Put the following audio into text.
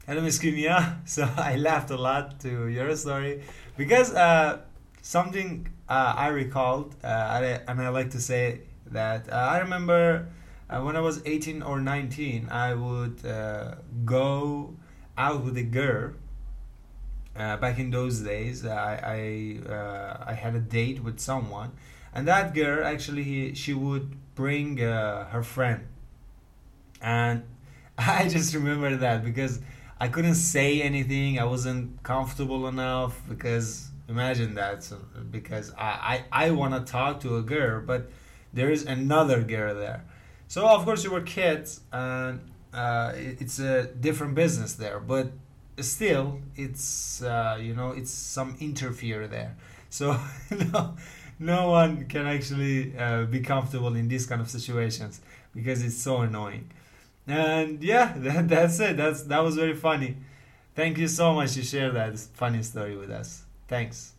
Hello, Miss Kimia. So I laughed a lot to your story because something I recalled, and I like to say that I remember when I was 18 or 19, I would go out with a girl. Back in those days, I had a date with someone, and that girl actually she would bring her friend, and I just remember that because I couldn't say anything. I wasn't comfortable enough because imagine that. So, because I want to talk to a girl, but there is another girl there. So of course you were kids, and it's a different business there. But still, it's it's some interfere there. So no, no one can actually be comfortable in these kind of situations because it's so annoying. And yeah, that's it. That was very funny. Thank you so much to share that funny story with us. Thanks.